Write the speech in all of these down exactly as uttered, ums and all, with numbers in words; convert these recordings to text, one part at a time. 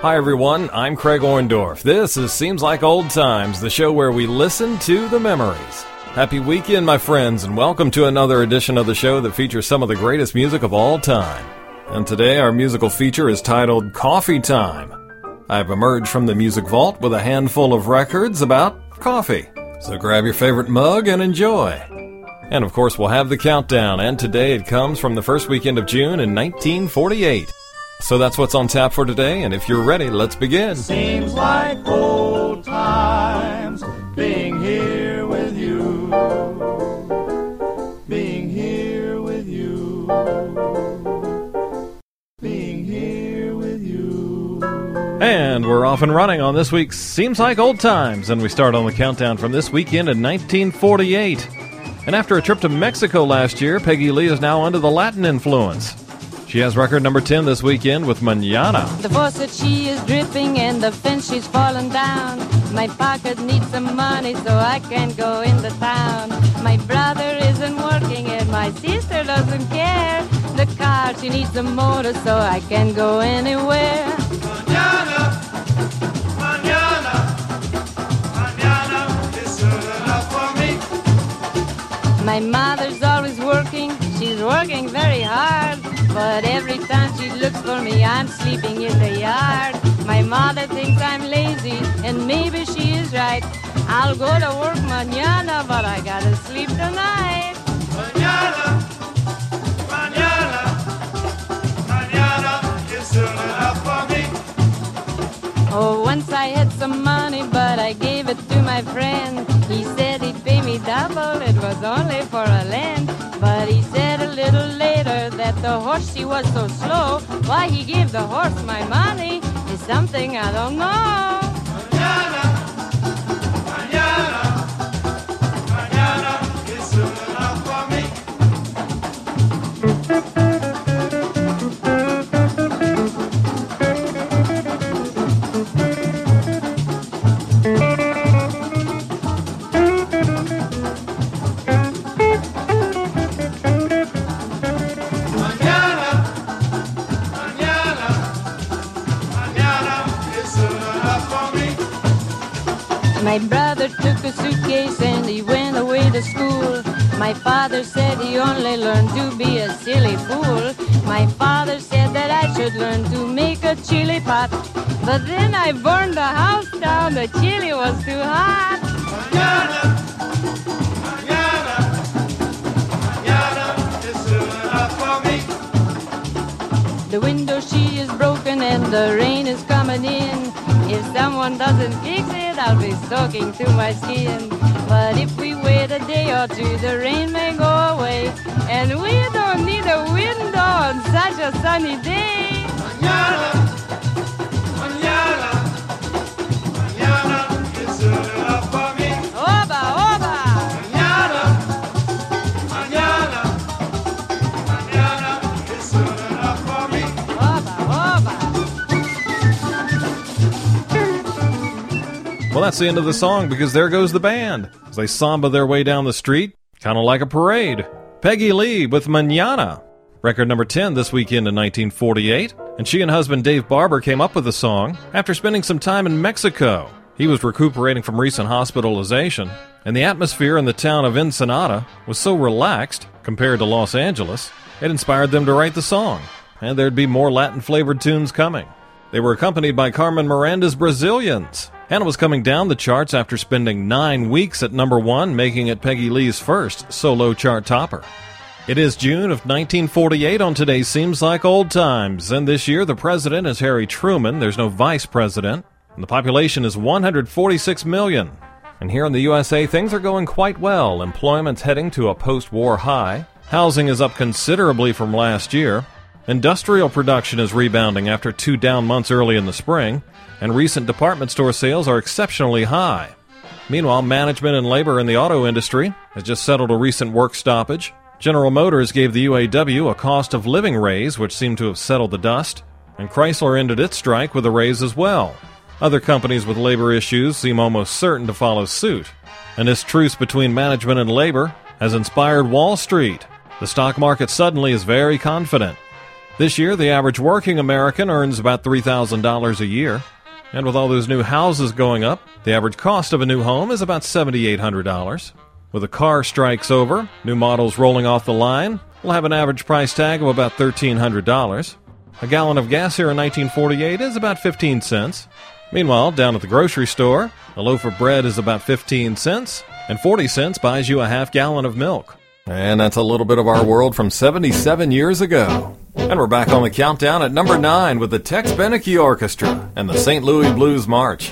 Hi everyone, I'm Craig Orndorff. This is Seems Like Old Times, the show where we listen to the memories. Happy weekend, my friends, and welcome to another edition of the show that features some of the greatest music of all time. And today our musical feature is titled Coffee Time. I've emerged from the music vault with a handful of records about coffee. So grab your favorite mug and enjoy. And of course we'll have the countdown, and today it comes from the first weekend of June in nineteen forty-eight. So that's what's on tap for today, and if you're ready, let's begin. Seems like old times being here with you, being here with you, being here with you. And we're off and running on this week's Seems Like Old Times, and we start on the countdown from this weekend in nineteen forty-eight. And after a trip to Mexico last year, Peggy Lee is now under the Latin influence. She has record number ten this weekend with Mañana. The faucet, she is dripping, and the fence, she's fallen down. My pocket needs some money so I can go in the town. My brother isn't working and my sister doesn't care. The car, she needs a motor so I can go anywhere. Mañana, mañana, mañana is soon enough for me. My mother's always working, she's working very hard. But every time she looks for me, I'm sleeping in the yard. My mother thinks I'm lazy, and maybe she is right. I'll go to work mañana, but I gotta sleep tonight. Mañana, mañana, mañana is soon enough for me. Oh, once I had some money, but I gave it to my friend. He said he'd pay me double, it was only for a land. But he said a little later that the horse, he was so slow. Why he gave the horse my money is something I don't know. Mañana, mañana, mañana is soon enough for me. My brother took a suitcase and he went away to school. My father said he only learned to be a silly fool. My father said that I should learn to make a chili pot. But then I burned the house down, the chili was too hot. Mañana, mañana, mañana is soon enough for me. The window, she is broken and the rain is coming in. If someone doesn't fix it, I'll be soaking to my skin. But if we wait a day or two, the rain may go away. And we don't need a window on such a sunny day. Mañana, mañana, mañana is soon enough for me. Oba, oba! Mañana, mañana, mañana is soon enough for me. Oba, oba! Well, that's the end of the song because there goes the band as they samba their way down the street, kind of like a parade. Peggy Lee with Mañana, record number ten this weekend in nineteen forty-eight, and she and husband Dave Barber came up with the song after spending some time in Mexico. He was recuperating from recent hospitalization, and the atmosphere in the town of Ensenada was so relaxed compared to Los Angeles, it inspired them to write the song, and there'd be more Latin-flavored tunes coming. They were accompanied by Carmen Miranda's Brazilians, and it was coming down the charts after spending nine weeks at number one, making it Peggy Lee's first solo chart topper. It is June of nineteen forty-eight on today's Seems Like Old Times, and this year the president is Harry Truman. There's no vice president, and the population is one hundred forty-six million. And here in the U S A, things are going quite well. Employment's heading to a post-war high. Housing is up considerably from last year. Industrial production is rebounding after two down months early in the spring, and recent department store sales are exceptionally high. Meanwhile, management and labor in the auto industry has just settled a recent work stoppage. General Motors gave the U A W a cost of living raise, which seemed to have settled the dust, and Chrysler ended its strike with a raise as well. Other companies with labor issues seem almost certain to follow suit. And this truce between management and labor has inspired Wall Street. The stock market suddenly is very confident. This year, the average working American earns about three thousand dollars a year. And with all those new houses going up, the average cost of a new home is about seven thousand eight hundred dollars. With the car strikes over, new models rolling off the line will have an average price tag of about one thousand three hundred dollars. A gallon of gas here in nineteen forty-eight is about fifteen cents. Meanwhile, down at the grocery store, a loaf of bread is about fifteen cents, and forty cents buys you a half gallon of milk. And that's a little bit of our world from seventy-seven years ago. And we're back on the countdown at number nine with the Tex Beneke Orchestra and the Saint Louis Blues March.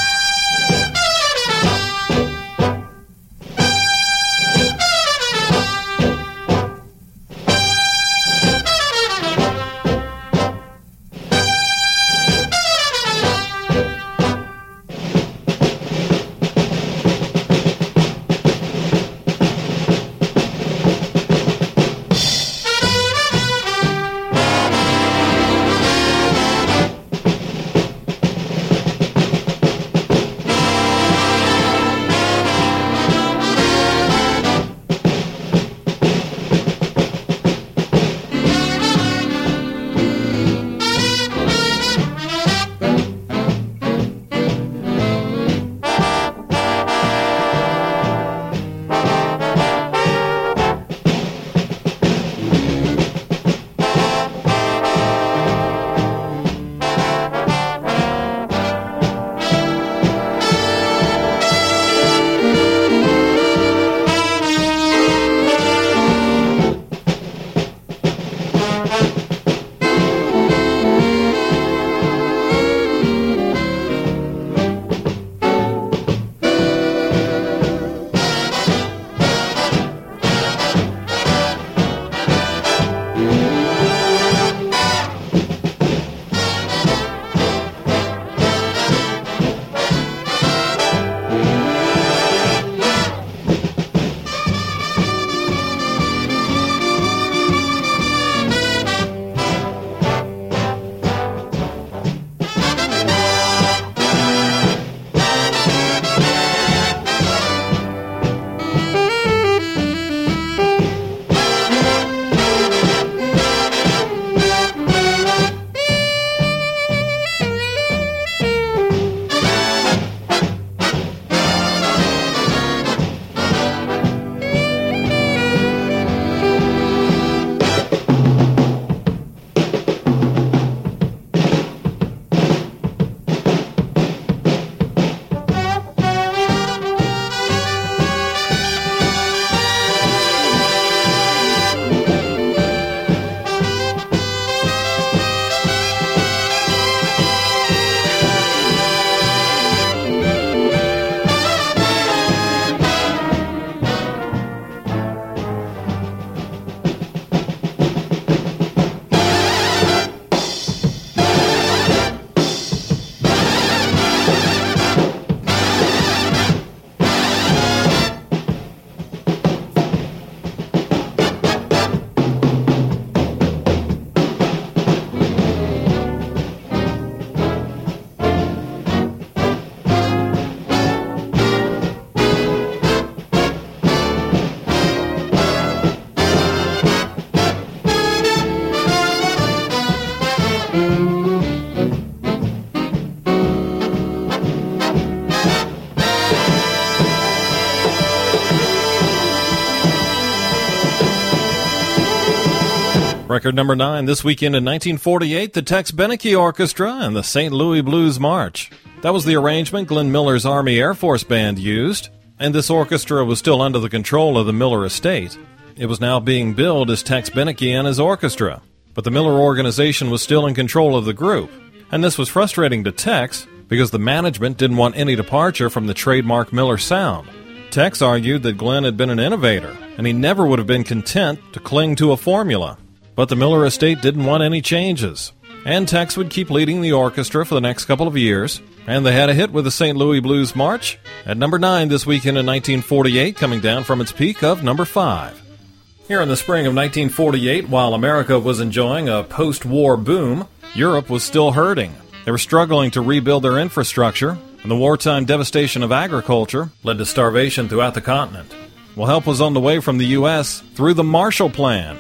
Record number nine this weekend in nineteen forty-eight, the Tex Beneke Orchestra and the Saint Louis Blues March. That was the arrangement Glenn Miller's Army Air Force Band used, and this orchestra was still under the control of the Miller estate. It was now being billed as Tex Beneke and his orchestra, but the Miller organization was still in control of the group, and this was frustrating to Tex because the management didn't want any departure from the trademark Miller sound. Tex argued that Glenn had been an innovator, and he never would have been content to cling to a formula. But the Miller estate didn't want any changes, and Tex would keep leading the orchestra for the next couple of years, and they had a hit with the Saint Louis Blues March at number nine this weekend in nineteen forty-eight, coming down from its peak of number five. Here in the spring of nineteen forty-eight, while America was enjoying a post-war boom, Europe was still hurting. They were struggling to rebuild their infrastructure, and the wartime devastation of agriculture led to starvation throughout the continent. Well, help was on the way from the U S through the Marshall Plan.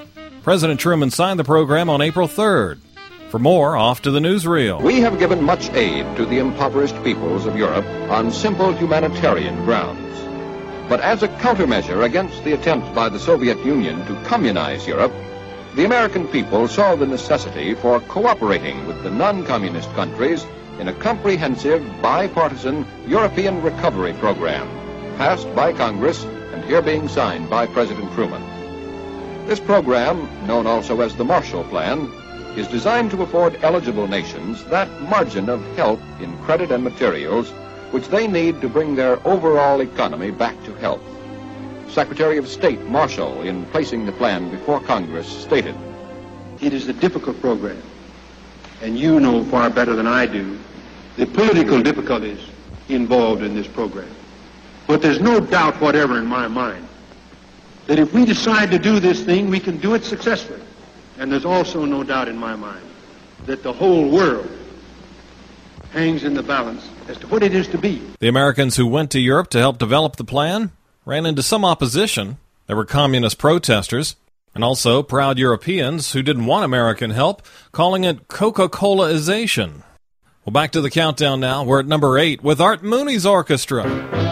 President Truman signed the program on April third. For more, off to the newsreel. We have given much aid to the impoverished peoples of Europe on simple humanitarian grounds. But as a countermeasure against the attempt by the Soviet Union to communize Europe, the American people saw the necessity for cooperating with the non-communist countries in a comprehensive, bipartisan European recovery program, passed by Congress and here being signed by President Truman. This program, known also as the Marshall Plan, is designed to afford eligible nations that margin of help in credit and materials which they need to bring their overall economy back to health. Secretary of State Marshall, in placing the plan before Congress, stated, "It is a difficult program, and you know far better than I do the political difficulties involved in this program. But there's no doubt whatever in my mind that if we decide to do this thing, we can do it successfully. And there's also no doubt in my mind that the whole world hangs in the balance as to what it is to be." The Americans who went to Europe to help develop the plan ran into some opposition. There were communist protesters, and also proud Europeans who didn't want American help, calling it Coca-Cola-ization. Well, back to the countdown now. We're at number eight with Art Mooney's orchestra.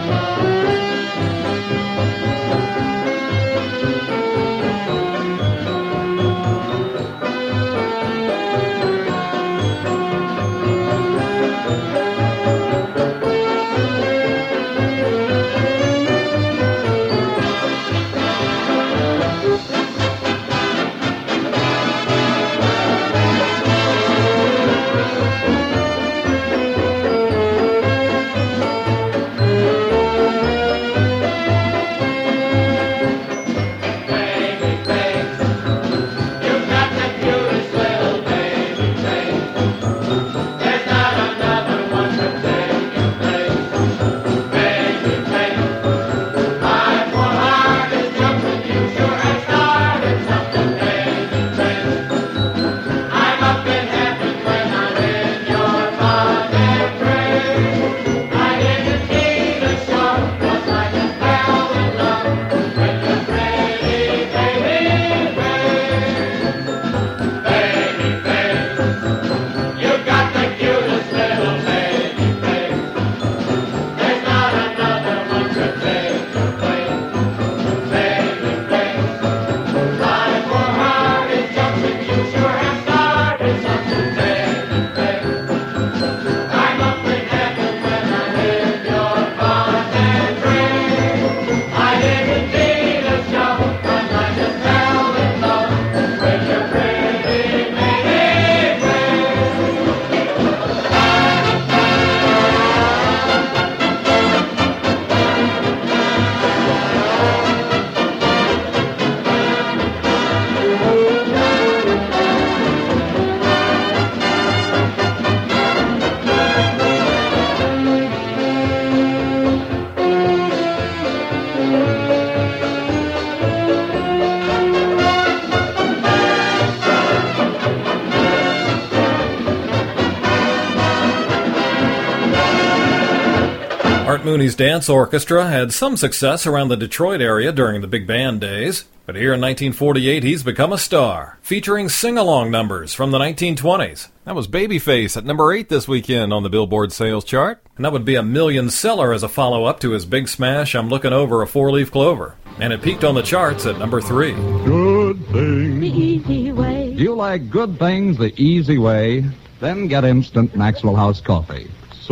Mooney's Dance Orchestra had some success around the Detroit area during the big band days, but here in nineteen forty-eight he's become a star, featuring sing-along numbers from the nineteen twenties. That was Babyface at number eight this weekend on the Billboard sales chart, and that would be a million seller as a follow-up to his big smash, I'm Looking Over a Four-Leaf Clover, and it peaked on the charts at number three. Good things. The easy way. Do you like good things the easy way? Then get Instant Maxwell House Coffee.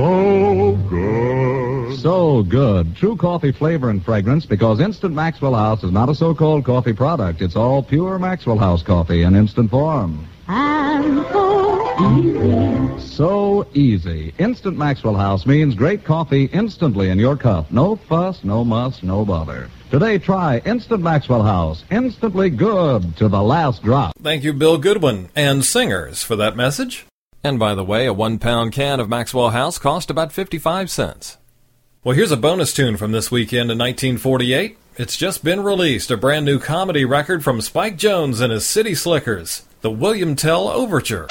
So good. So good. True coffee flavor and fragrance, because Instant Maxwell House is not a so-called coffee product. It's all pure Maxwell House coffee in instant form. And so easy. So easy. Instant Maxwell House means great coffee instantly in your cup. No fuss, no muss, no bother. Today, try Instant Maxwell House. Instantly good to the last drop. Thank you, Bill Goodwin, and Singers, for that message. And by the way, a one-pound can of Maxwell House cost about fifty-five cents. Well, here's a bonus tune from this weekend in nineteen forty-eight. It's just been released, a brand new comedy record from Spike Jones and his City Slickers, the William Tell Overture.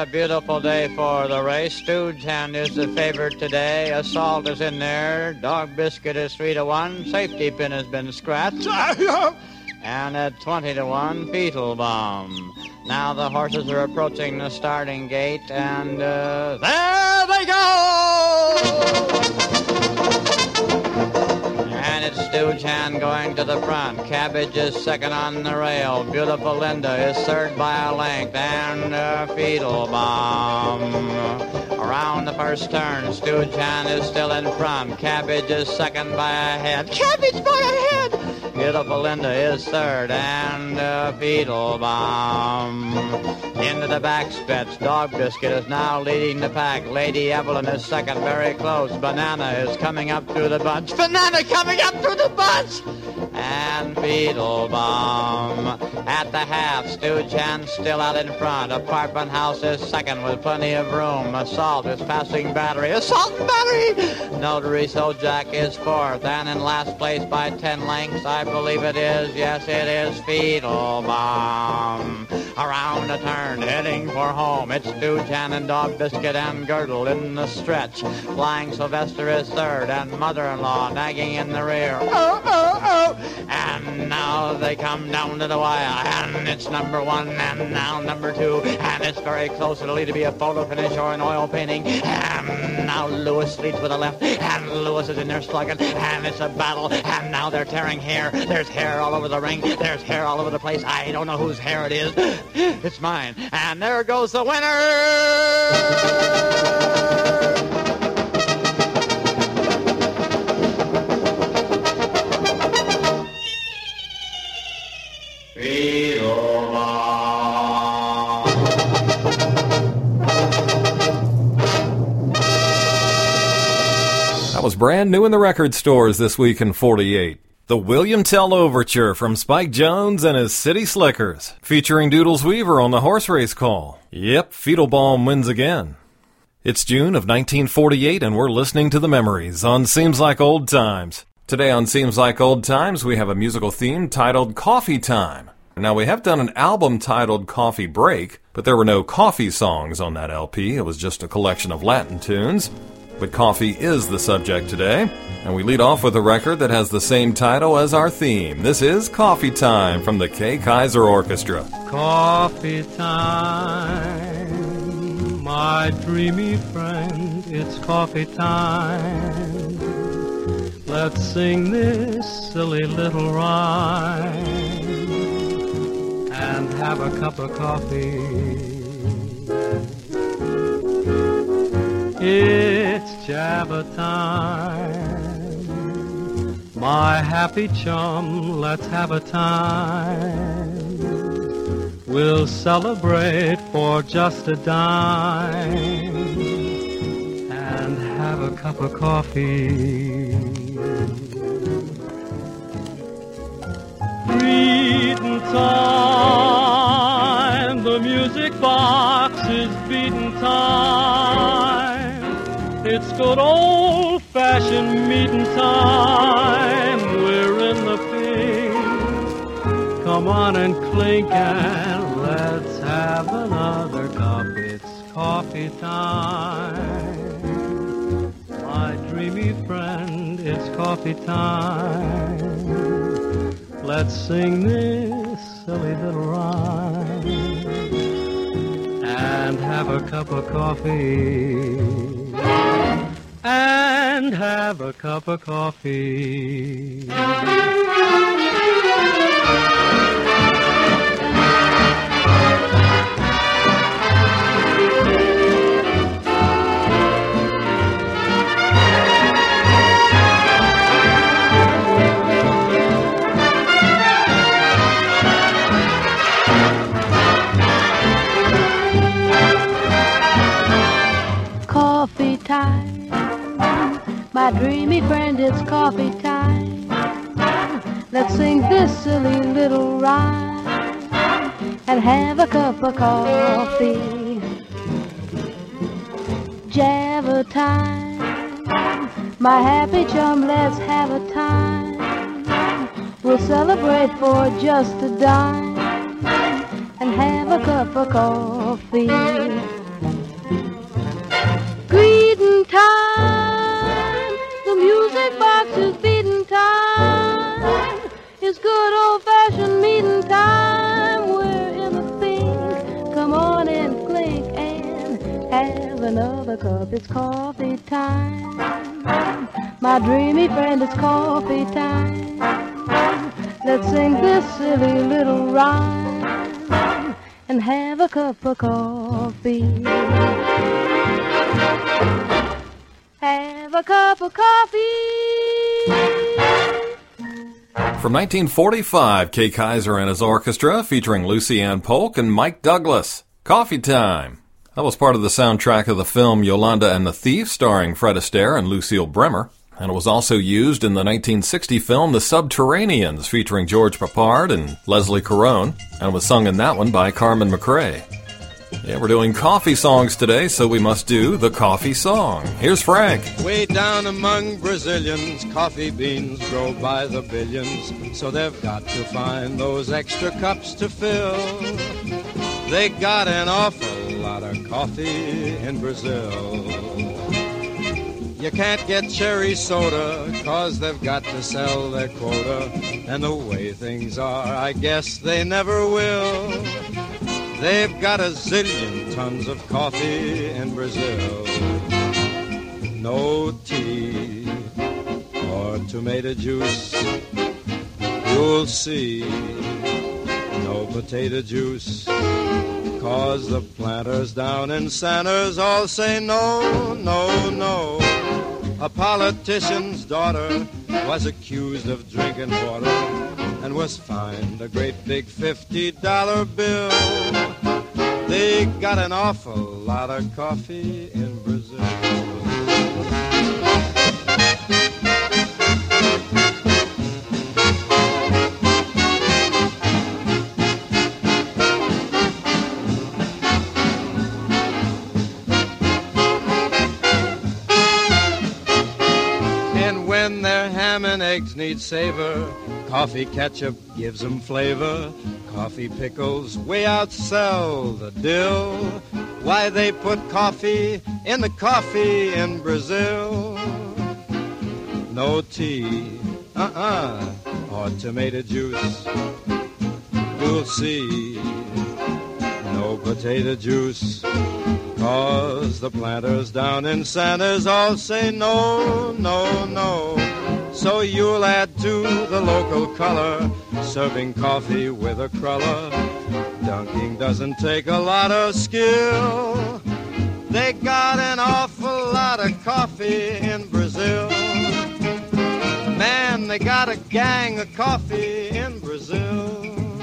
a beautiful day for the race. Stooge Hand is the favorite today. Assault is in there. Dog Biscuit is three to one. Safety Pin has been scratched. And at twenty to one, Fetal Bomb. Now the horses are approaching the starting gate, and uh, there they go! And it's Stooge Hand going to the front. Cabbage is second on the rail. Beautiful Linda is third by a length, and uh, Fetal Bomb. Around the first turn, Stooge Hand is still in front. Cabbage is second by a head. Cabbage by a head! Beautiful Linda is third, and uh, Fetal Bomb. Into the back stretch, Dog Biscuit is now leading the pack. Lady Evelyn is second, very close. Banana is coming up through the bunch. Banana coming up through the bunch! And Fetal Bomb. At the half, Stooge Hand still out in front. Apartment House is second with plenty of room. Assault is passing Battery. Assault and Battery! Notary Sojak is fourth, and in last place by ten lengths, I believe it is, yes it is, Fetal Bomb. Around a turn, heading for home, it's Stooge Hand and Dog Biscuit and Girdle in the stretch. Flying Sylvester is third, and Mother-in-Law nagging in the rear. Oh, oh, oh! And now they come down to the wire, and it's number one, and now number two, and it's very close. It'll either be a photo finish or an oil painting. And now Lewis leads with the left, and Lewis is in there slugging, and it's a battle, and now they're tearing hair. There's hair all over the ring. There's hair all over the place. I don't know whose hair it is. It's mine. And there goes the winner! That was brand new in the record stores this week in forty-eight. The William Tell Overture from Spike Jones and his City Slickers, featuring Doodles Weaver on the horse race call. Yep, Fetal Bomb wins again. It's June of nineteen forty-eight, and we're listening to the memories on Seems Like Old Times. Today on Seems Like Old Times, we have a musical theme titled Coffee Time. Now, we have done an album titled Coffee Break, but there were no coffee songs on that L P. It was just a collection of Latin tunes. But coffee is the subject today, and we lead off with a record that has the same title as our theme. This is Coffee Time from the Kay Kaiser Orchestra. Coffee time, my dreamy friend, it's coffee time. Let's sing this silly little rhyme and have a cup of coffee. It's Jabba time, my happy chum, let's have a time. We'll celebrate for just a dime and have a cup of coffee. Greeting time, the music box is beating time. It's good old-fashioned meeting time. We're in the pink. Come on and clink and let's have another cup. It's coffee time. My dreamy friend, it's coffee time. Let's sing this silly little rhyme and have a cup of coffee. And have a cup of coffee. Coffee time. My dreamy friend, it's coffee time. Let's sing this silly little rhyme and have a cup of coffee. Java time, my happy chum, let's have a time. We'll celebrate for just a dime and have a cup of coffee. beating time. The music box is beating time. It's good old-fashioned meeting time. We're in the pink. Come on and clink and have another cup. It's coffee time. My dreamy friend, it's coffee time. Let's sing this silly little rhyme and have a cup of coffee. Have a cup of coffee. From nineteen forty-five, Kay Kyser and his orchestra featuring Lucy Ann Polk and Mike Douglas. Coffee Time. That was part of the soundtrack of the film Yolanda and the Thief, starring Fred Astaire and Lucille Bremer. And it was also used in the nineteen sixty film The Subterraneans, featuring George Peppard and Leslie Caron, and was sung in that one by Carmen McRae. Yeah, we're doing coffee songs today, so we must do the coffee song. Here's Frank. Way down among Brazilians, coffee beans grow by the billions, so they've got to find those extra cups to fill. They got an awful lot of coffee in Brazil. You can't get cherry soda, 'cause they've got to sell their quota. And the way things are, I guess they never will. They've got a zillion tons of coffee in Brazil. No tea or tomato juice, you'll see. No potato juice, 'cause the planters down in Sanders all say no, no, no. A politician's daughter was accused of drinking water and was fined a great big fifty dollar bill. They got an awful lot of coffee in Brazil. When their ham and eggs need savor, coffee ketchup gives them flavor. Coffee pickles way outsell the dill. Why, they put coffee in the coffee in Brazil. No tea, uh-uh, or tomato juice, you'll see. No potato juice, 'cause the planters down in Sanders all say no, no, no. So you'll add to the local color, serving coffee with a cruller. Dunking doesn't take a lot of skill. They got an awful lot of coffee in Brazil. Man, they got a gang of coffee in Brazil.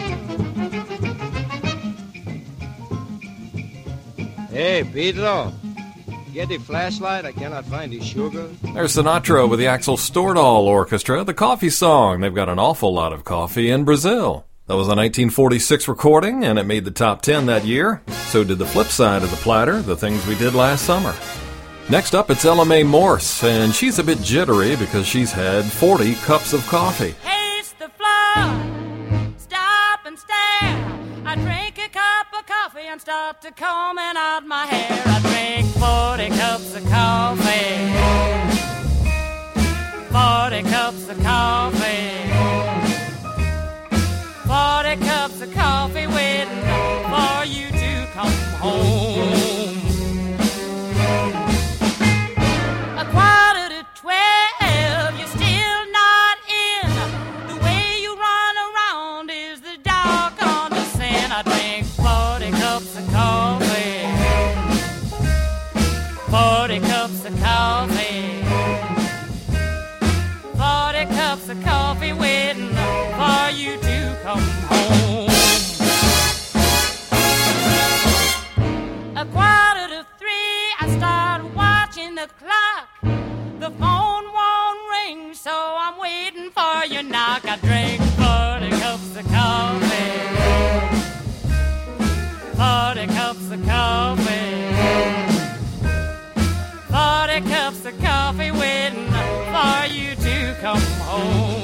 Hey, Pedro, get the flashlight? I cannot find the sugar. There's Sinatra with the Axel Stordahl Orchestra, the coffee song. They've got an awful lot of coffee in Brazil. That was a nineteen forty-six recording, and it made the top ten that year. So did the flip side of the platter, the things we did last summer. Next up, it's Ella Mae Morse, and she's a bit jittery because she's had forty cups of coffee. Taste the floor, stop and stare. I drink a cup of coffee and start to combing out my hair. I drink forty cups of coffee, forty cups of coffee, forty cups of coffee waiting for you to come home. A quarter to twelve, you're still not in. The way you run around is the dog on the sin. I drink forty cups of coffee, forty cups of coffee, forty cups of coffee waiting for you to come home. A quarter to three, I start watching the clock. The phone won't ring, so I'm waiting for your knock. I drink forty cups of coffee, forty cups of coffee, forty cups of coffee waiting for you to come home.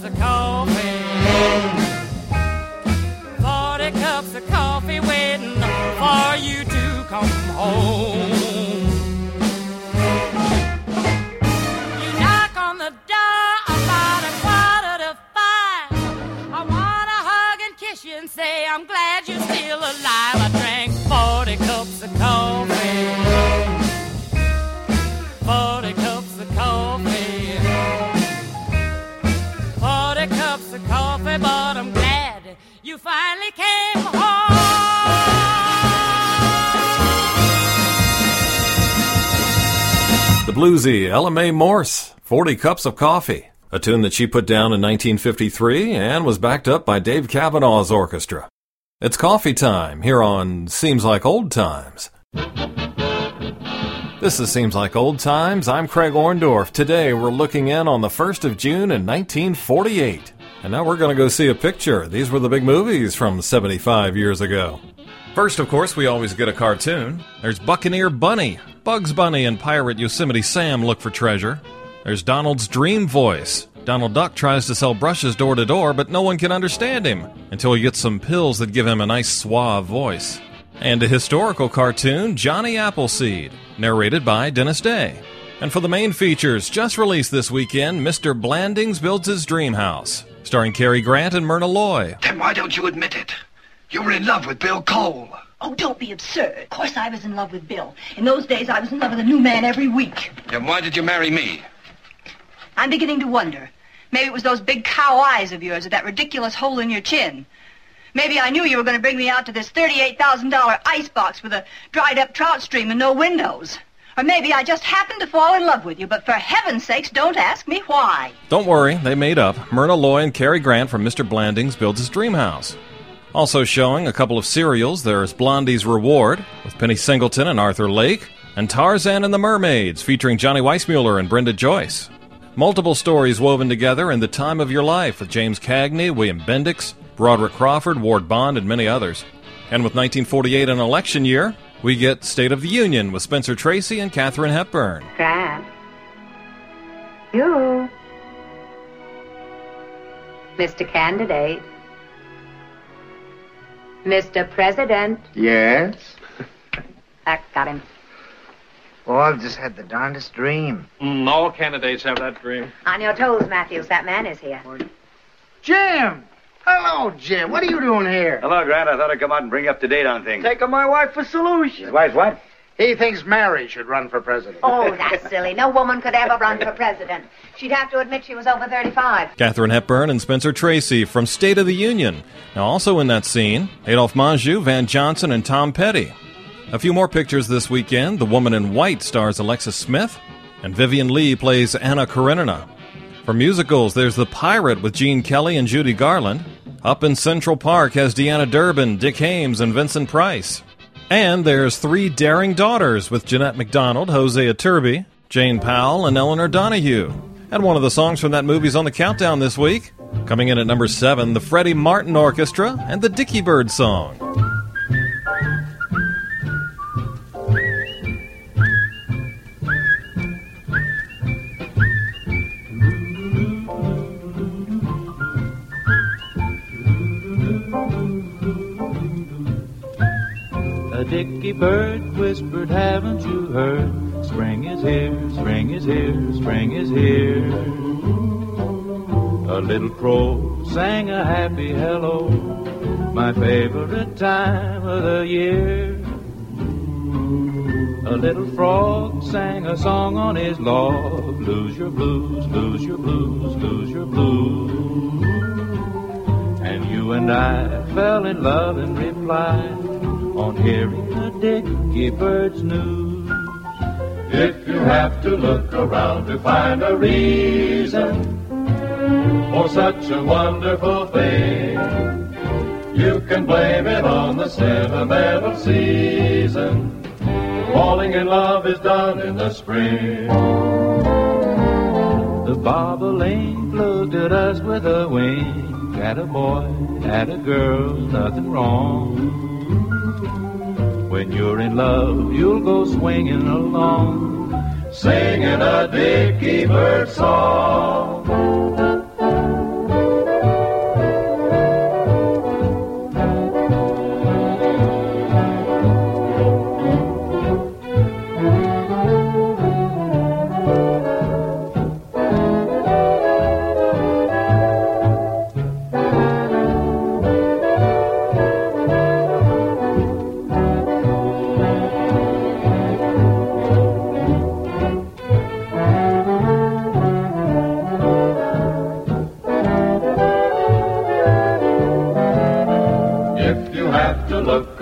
of coffee. Forty cups of coffee waiting for you to come home. You knock on the door about a quarter to five. I wanna hug and kiss you and say I'm glad you're still alive. I drank forty cups of coffee. Forty cups of coffee. Forty cups of coffee, but I'm glad you finally came home. The bluesy Ella Mae Morse, forty cups of coffee, a tune that she put down in nineteen fifty-three and was backed up by Dave Cavanaugh's orchestra. It's coffee time here on Seems Like Old Times. This is Seems Like Old Times. I'm Craig Orndorff. Today we're looking in on the first of June in nineteen forty-eight. And now we're going to go see a picture. These were the big movies from seventy-five years ago. First, of course, we always get a cartoon. There's Buccaneer Bunny. Bugs Bunny and Pirate Yosemite Sam look for treasure. There's Donald's Dream Voice. Donald Duck tries to sell brushes door to door, but no one can understand him until he gets some pills that give him a nice suave voice. And a historical cartoon, Johnny Appleseed, narrated by Dennis Day. And for the main features, just released this weekend, Mister Blandings Builds His Dream House, starring Cary Grant and Myrna Loy. Then why don't you admit it? You were in love with Bill Cole. Oh, don't be absurd. Of course I was in love with Bill. In those days, I was in love with a new man every week. Then why did you marry me? I'm beginning to wonder. Maybe it was those big cow eyes of yours or that ridiculous hole in your chin. Maybe I knew you were going to bring me out to this thirty-eight thousand dollars icebox with a dried-up trout stream and no windows. Or maybe I just happened to fall in love with you, but for heaven's sakes, don't ask me why. Don't worry, they made up. Myrna Loy and Cary Grant from Mister Blandings Builds His Dream House. Also showing a couple of serials, there's Blondie's Reward with Penny Singleton and Arthur Lake, and Tarzan and the Mermaids featuring Johnny Weissmuller and Brenda Joyce. Multiple stories woven together in The Time of Your Life with James Cagney, William Bendix, Broderick Crawford, Ward Bond, and many others. And with nineteen forty-eight an election year, we get State of the Union with Spencer Tracy and Katharine Hepburn. Grant. You. Mister Candidate. Mister President. Yes? I got him. Oh, I've just had the darndest dream. Mm, all candidates have that dream. On your toes, Matthews. That man is here. Jim! Hello, Jim. What are you doing here? Hello, Grant. I thought I'd come out and bring you up to date on things. Taking my wife for solutions. His wife's what? He thinks Mary should run for president. Oh, that's silly. No woman could ever run for president. She'd have to admit she was over thirty-five. Katharine Hepburn and Spencer Tracy from State of the Union. Now, also in that scene, Adolphe Menjou, Van Johnson, and Tom Petty. A few more pictures this weekend. The Woman in White stars Alexis Smith, and Vivian Lee plays Anna Karenina. For musicals, there's The Pirate with Gene Kelly and Judy Garland. Up in Central Park has Deanna Durbin, Dick Haymes, and Vincent Price. And there's Three Daring Daughters with Jeanette MacDonald, Hosea Turby, Jane Powell, and Eleanor Donahue. And one of the songs from that movie's on the countdown this week. Coming in at number seven, the Freddie Martin Orchestra and the Dickie Bird Song. A dicky bird whispered, haven't you heard? Spring is here, spring is here, spring is here. A little crow sang a happy hello, my favorite time of the year. A little frog sang a song on his log, lose your blues, lose your blues, lose your blues. And you and I fell in love and replied on hearing the dicky bird's news. If you have to look around to find a reason for such a wonderful thing, you can blame it on the sentimental season. Falling in love is done in the spring. The bobolink looked at us with a wink. At a boy, at a girl, nothing wrong. When you're in love, you'll go swinging along, singing a dicky bird song.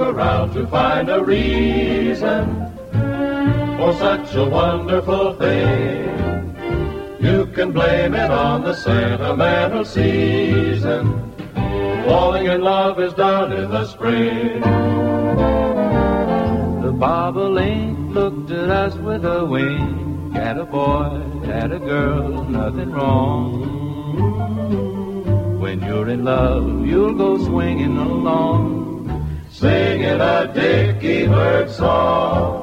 around to find a reason for such a wonderful thing. You can blame it on the sentimental season. Falling in love is done in the spring. The bobolink looked at us with a wink. At a boy, at a girl, nothing wrong. When you're in love, you'll go swinging along, singing a Dickie Bird song.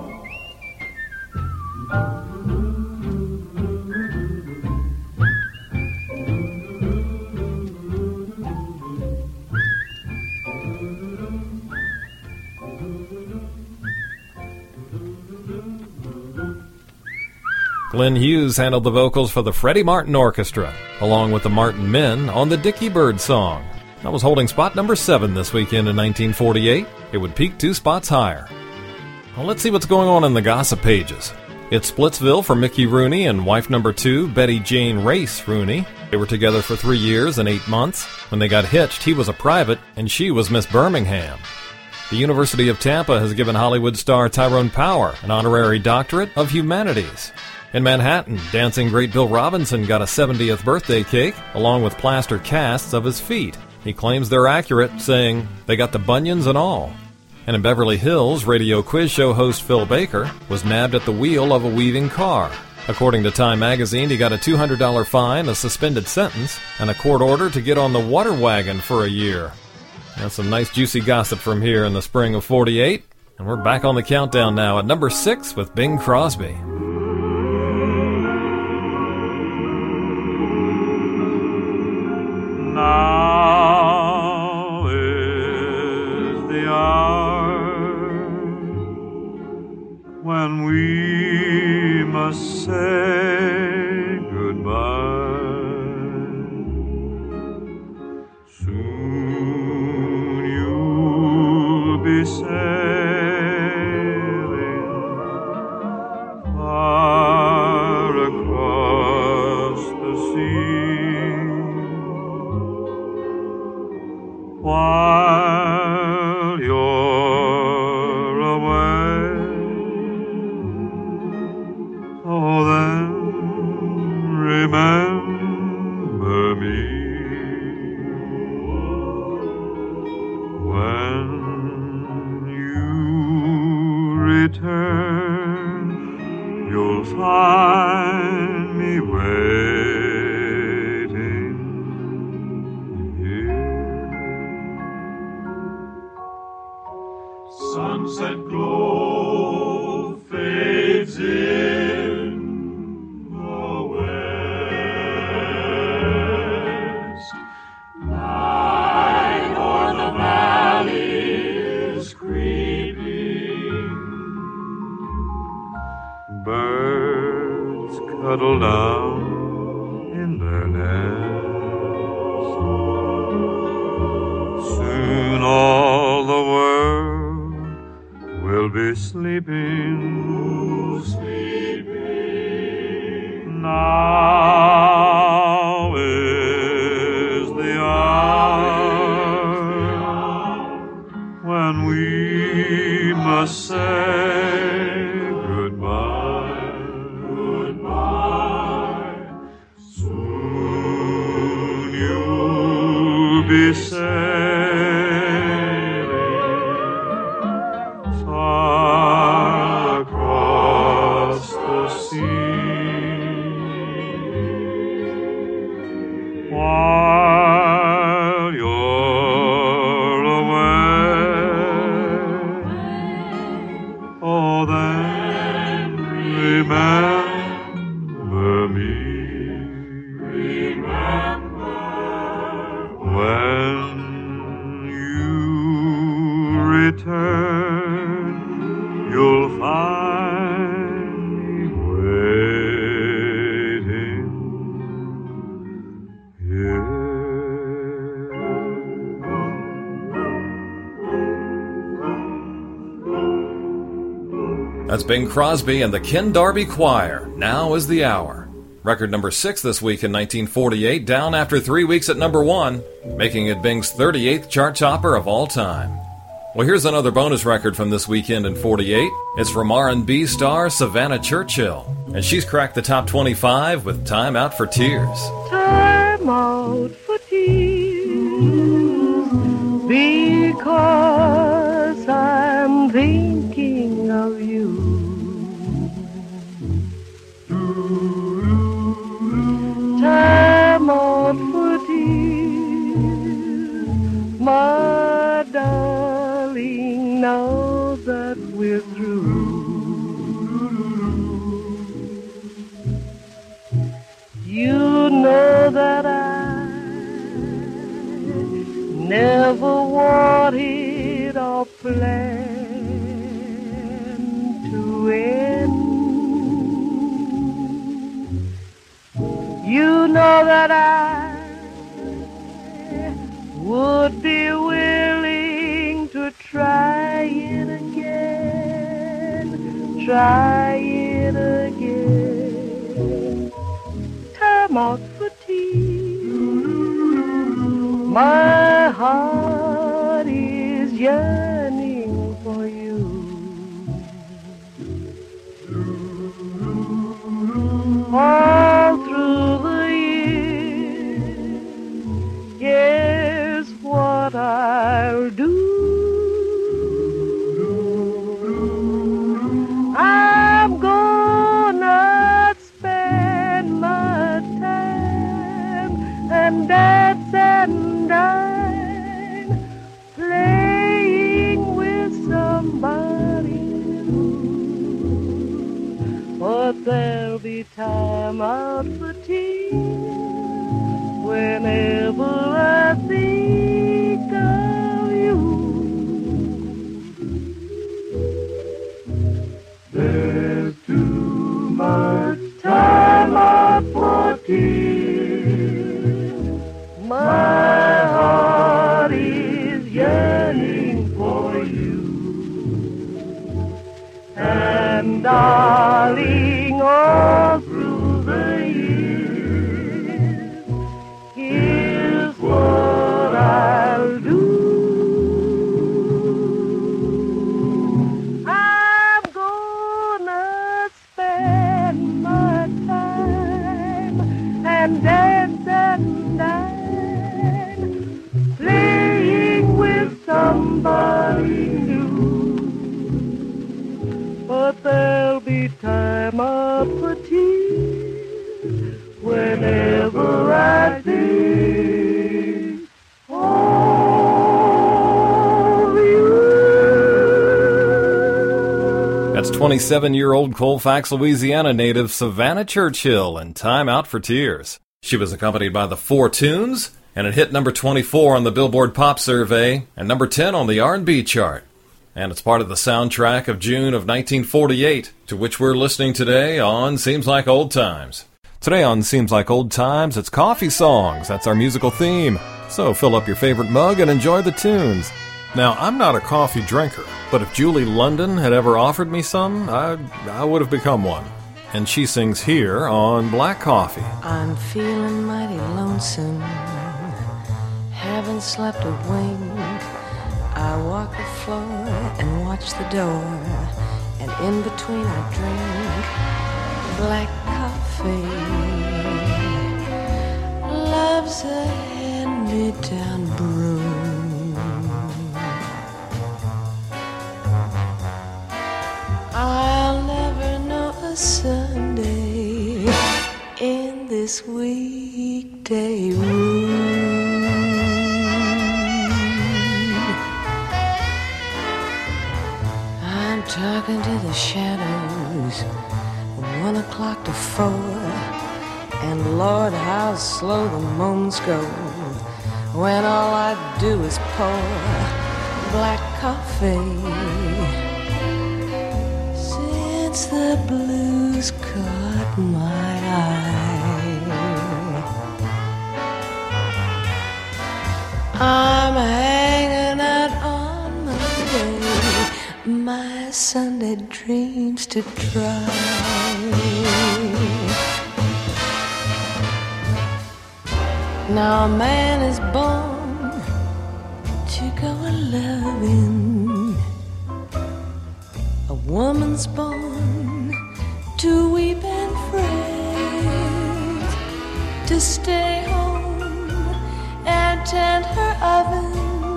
Glenn Hughes handled the vocals for the Freddie Martin Orchestra, along with the Martin Men on the Dickie Bird song. That was holding spot number seven this weekend in nineteen forty-eight. It would peak two spots higher. Well, let's see what's going on in the gossip pages. It's Splitsville for Mickey Rooney and wife number two, Betty Jane Race Rooney. They were together for three years and eight months. When they got hitched, he was a private and she was Miss Birmingham. The University of Tampa has given Hollywood star Tyrone Power an honorary doctorate of humanities. In Manhattan, dancing great Bill Robinson got a seventieth birthday cake, along with plaster casts of his feet. He claims they're accurate, saying they got the bunions and all. And in Beverly Hills, radio quiz show host Phil Baker was nabbed at the wheel of a weaving car. According to Time magazine, he got a two hundred dollars fine, a suspended sentence, and a court order to get on the water wagon for a year. That's some nice juicy gossip from here in the spring of forty-eight. And we're back on the countdown now at number six with Bing Crosby. Now is the hour when we must say goodbye. Soon you'll be sailing far across the sea. While you're away, oh then remember me when you return. You'll find me waiting here. Sunset glow fades in the west. Night o'er the valley is creeping. Birds cuddle down in their nest. Soon all the world will be sleeping, sleeping. Now is the hour when we must say goodbye, goodbye. Soon you'll be sailing far across the sea. While you're away, oh then remember me. Remember when you return, you'll find me waiting here. That's Bing Crosby and the Ken Darby Choir. Now is the hour. Record number six this week in nineteen forty-eight, down after three weeks at number one, making it Bing's thirty-eighth chart topper of all time. Well, here's another bonus record from this weekend in forty-eight. It's from R and B star Savannah Churchill, and she's cracked the top twenty-five with Time Out for Tears. Time out for tears, because I'm thinking of you. Time out for tears, my darling, now that we're through. You know that I never wanted or planned to end. You know that I would be willing to try it again, try it again. Time out for tears, my heart is yearning for you. All through the years, here's what I'll do. I'm gonna spend my time and dance and dine, playing with somebody new. But there'll be time out for tears whenever I think of you. There's too much time out for tears. My heart is yearning for you. And darling, all through the years, here's what I'll do. I'm gonna spend my time and dance and dine, playing with somebody new. But there'll be time out for tears whenever I think of you. That's twenty-seven-year-old Colfax, Louisiana native Savannah Churchill and Time Out for Tears. She was accompanied by the Four Tunes, and it hit number twenty-four on the Billboard Pop Survey and number ten on the R and B chart. And it's part of the soundtrack of June of nineteen forty-eight, to which we're listening today on Seems Like Old Times. Today on Seems Like Old Times, it's coffee songs. That's our musical theme. So fill up your favorite mug and enjoy the tunes. Now, I'm not a coffee drinker, but if Julie London had ever offered me some, I, I would have become one. And she sings here on Black Coffee. I'm feeling mighty lonesome, haven't slept a wink. I walk the floor and watch the door, and in between I drink black coffee. Love's a hand-me-down brew. I'll never know a Sunday in this weekday room. Talking to the shadows from one o'clock to four, and Lord, how slow the moments go when all I do is pour black coffee. Since the blues caught my eye, I'm hanging out on my way, my Sunday dreams to try. Now a man is born to go a-loving. A woman's born to weep and fret, to stay home and tend her oven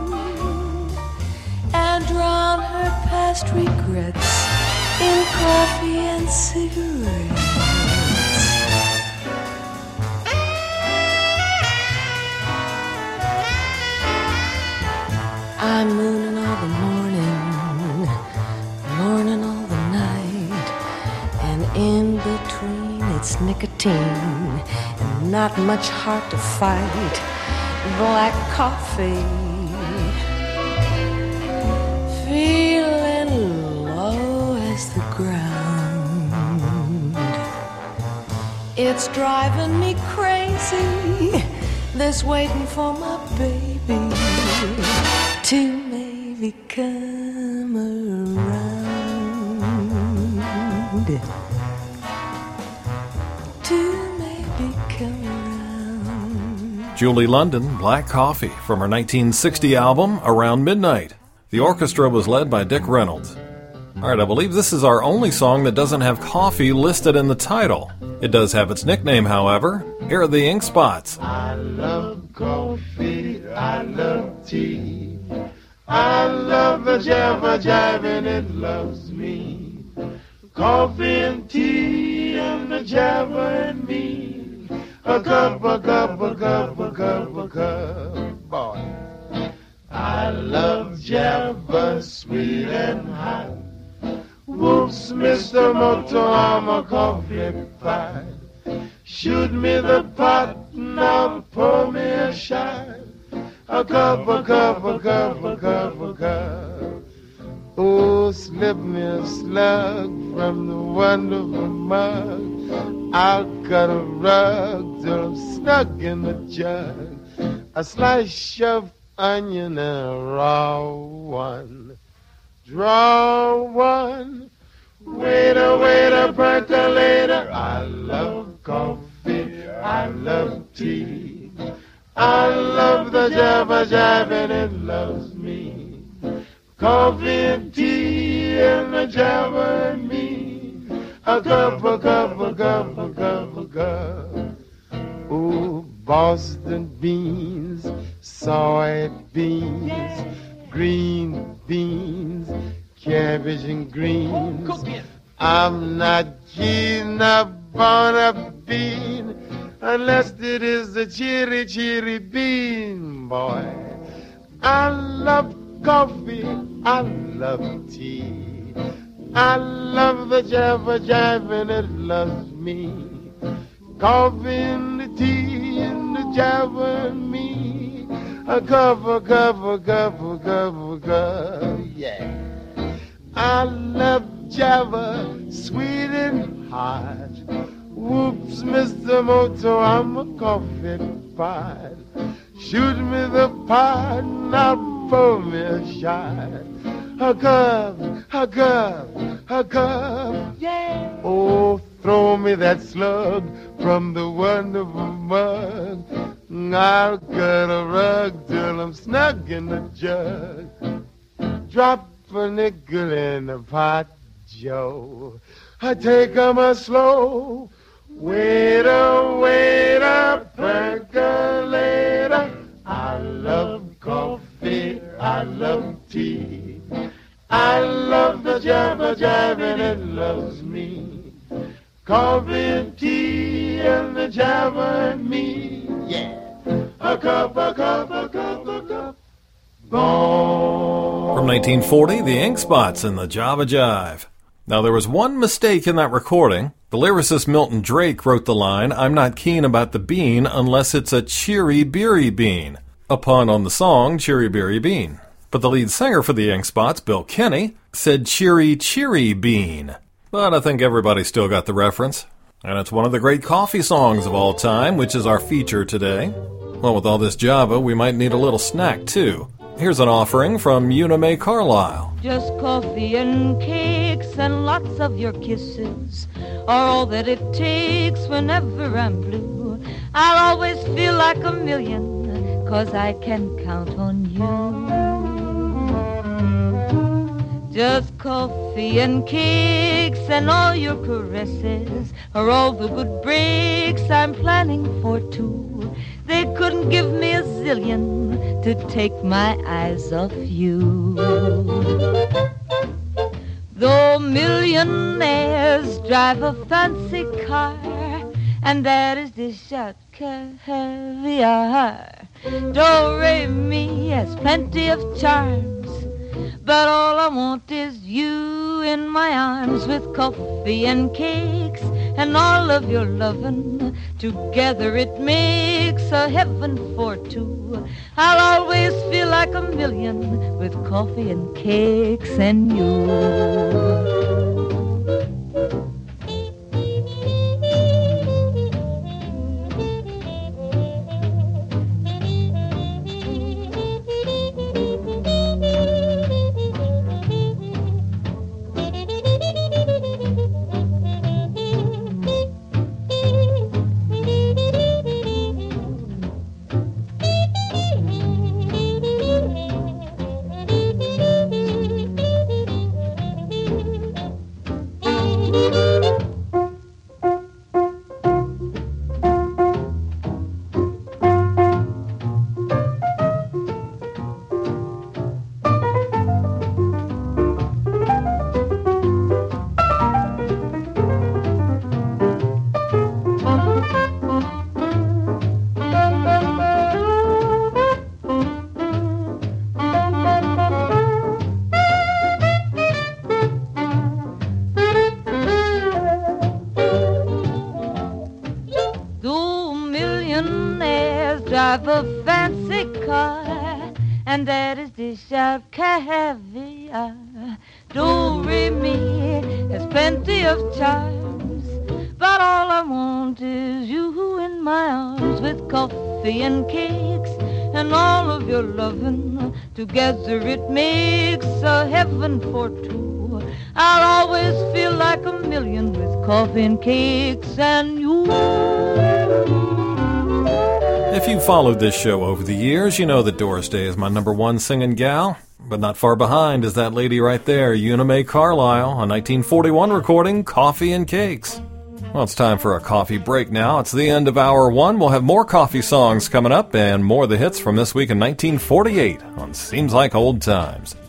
and drown her past regrets in coffee and cigarettes. I'm mooning all the morning, morning all the night, and in between it's nicotine and not much heart to fight. Black coffee, feeling low as the ground. It's driving me crazy, this waiting for my baby to maybe come around, to maybe come around. Julie London, Black Coffee, from her nineteen sixty album, Around Midnight. The orchestra was led by Dick Reynolds. All right, I believe this is our only song that doesn't have coffee listed in the title. It does have its nickname, however. Here are the Ink Spots. I love coffee, I love tea, I love the jabba jive and it loves me. Coffee and tea and the jabba and me. A cup, a cup, a cup, a cup, a cup, boy. I love jabba, sweet and hot. Whoops, Mister Moto, I'm a coffee pie. Shoot me the pot, now pour me a shot. A cup, a cup, a cup, a cup, a cup. Oh, slip me a slug from the wonderful mug. I'll cut a rug till I'm snug in the jug. A slice of onion and a raw one. Draw one. Waiter, waiter, percolator. I love coffee, I love tea, I love the jabba jive and it loves me. Coffee and tea and the jabba and me. A cup, a cup, a cup, a cup, a cup. Oh, Boston beans, soy beans, green beans, cabbage and greens. I'm not keen upon a bean unless it is the cheery, cheery bean, boy. I love coffee, I love tea, I love the jabba jive and it loves me. Coffee and the tea and the jabba and me. A cup, a cup, a cup, a cup, a cup, yeah. I love jabba, sweet and hot. Whoops, Mister Moto, I'm a coffee pot. Shoot me the pot, now pour me a shot. A cup, a cup, a cup, yeah. Oh, throw me that slug from the wonderful mug. I'll cut a rug till I'm snug in the jug. Drop a nickel in the pot, Joe. I take 'em a slow. Waiter, waiter, percolator. I love coffee, I love tea, I love the jabba jive and it loves me. Coffee and tea and the jabba and me, yeah. A cup, a cup, a cup, a cup. Gone. From nineteen forty, the Ink Spots in the Jabba Jive. Now, there was one mistake in that recording. The lyricist Milton Drake wrote the line, "I'm not keen about the bean unless it's a cheery beery bean," a pun on the song Cheery Beery Bean. But the lead singer for the Ink Spots, Bill Kinney, said cheery cheery bean. But I think everybody still got the reference. And it's one of the great coffee songs of all time, which is our feature today. Well, with all this Java, we might need a little snack, too. Here's an offering from Una Mae Carlisle. Just coffee and cakes and lots of your kisses are all that it takes whenever I'm blue. I'll always feel like a million 'cause I can count on you. Just coffee and cakes and all your caresses are all the good breaks I'm planning for two. They couldn't give me a zillion to take my eyes off you. Though millionaires drive a fancy car, and that is dish out caviar. Do-re-mi has plenty of charms, but all I want is you in my arms with coffee and cakes and all of your lovin'. Together it makes a heaven for two. I'll always feel like a million with coffee and cakes and you. Drive a fancy car, and that is dish out caviar. Do-re-mi has plenty of charms, but all I want is you in my arms with coffee and cakes and all of your lovin'. Together it makes a heaven for two. I'll always feel like a million with coffee and cakes and you. If you've followed this show over the years, you know that Doris Day is my number one singing gal. But not far behind is that lady right there, Una Mae Carlisle, a nineteen forty-one recording, Coffee and Cakes. Well, it's time for a coffee break now. It's the end of hour one. We'll have more coffee songs coming up and more of the hits from this week in nineteen forty-eight on Seems Like Old Times.